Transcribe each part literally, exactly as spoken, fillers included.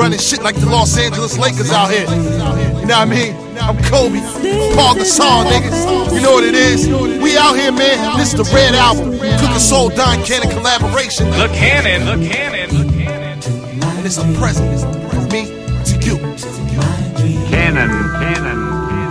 running shit like the Los Angeles Lakers out here. You know what I mean? I'm Kobe, Paul Gasol, niggas. You know what it is? We out here, man. This is the Red Album, Cooking Soul, Don Cannon collaboration. The Cannon, the Cannon, the Cannon. And it's a present from me to you. Cannon, Cannon.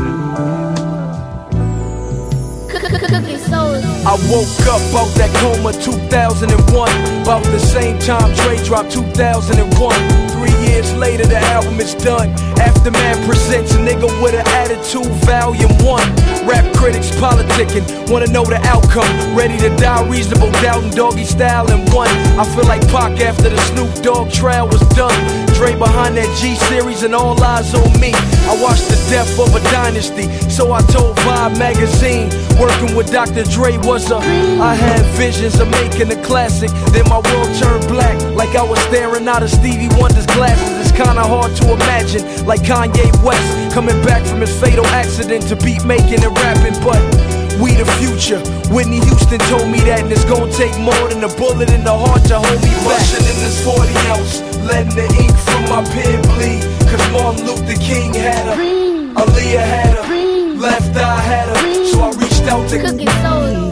I woke up out that coma two thousand one, about the same time Dre dropped two thousand one. Three years later the album is done. Aftermath presents a nigga with an attitude, volume one. Rap critics politicking, wanna know the outcome. Ready to die, reasonable doubt and doggy style in one. I feel like Pac after the Snoop Dogg trial was done. Dre behind that G-series and all eyes on me. I watched the death of a dynasty, so I told Vibe magazine. Working with Doctor Dre was a I had visions of making a classic. Then my world turned black, like I was staring out of Stevie Wonder's glasses. It's kinda hard to imagine, like Kanye West coming back from his fatal accident to beat making and rapping. But we the future. Whitney Houston told me that, and it's gonna take more than a bullet in the heart to hold me back. Rushing in this forty ounce, letting the ink from my pen bleed. Cause Martin Luther King had her, Aaliyah had her, Left Eye had her, so I reached out to Cooking Soul.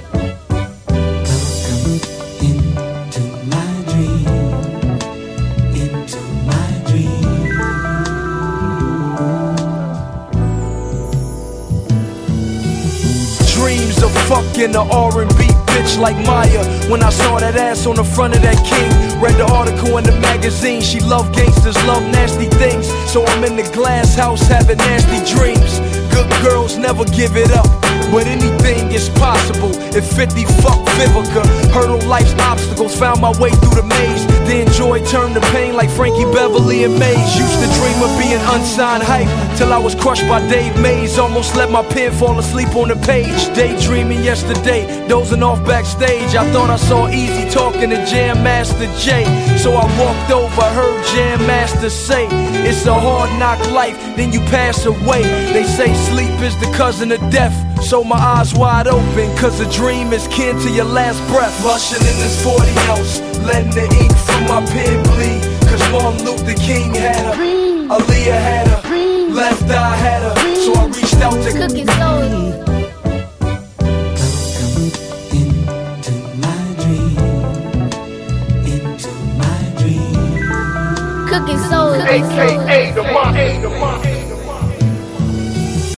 Dreams of fucking the R and B bitch like Maya. When I saw that ass on the front of that King, read the article in the magazine. She love gangsters, love nasty things. So I'm in the glass house having nasty dreams. Good girls never give it up, but anything is possible. If fifty fuck Vivica, hurdle life's obstacles, found my way through the maze. Then joy turned to pain like Frankie Beverly and Maze. Used to dream of being unsigned hype, till I was crushed by Dave Mays. Almost let my pen fall asleep on the page. Daydreaming yesterday, dozing off backstage. I thought I saw Easy talking to Jam Master Jay. So I walked over, heard Jam Master say, it's a hard knock life, then you pass away. They say sleep is the cousin of death, so my eyes wide open, cause a dream is kin to your last breath. Rushing in this forty ounce, letting the ink from my pen bleed. Cause Martin Luther King had her, Aaliyah had her, Left Eye had her, so I reached out to Cooking Soul. Cooking Soul. A K